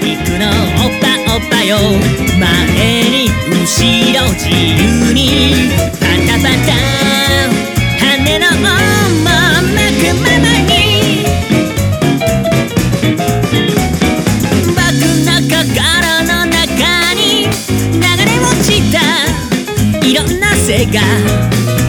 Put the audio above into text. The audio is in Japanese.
肉のおっぱおっぱよ前に後ろ自由にパタパタ羽のままくままに僕の心の中に流れ落ちたいろんな性が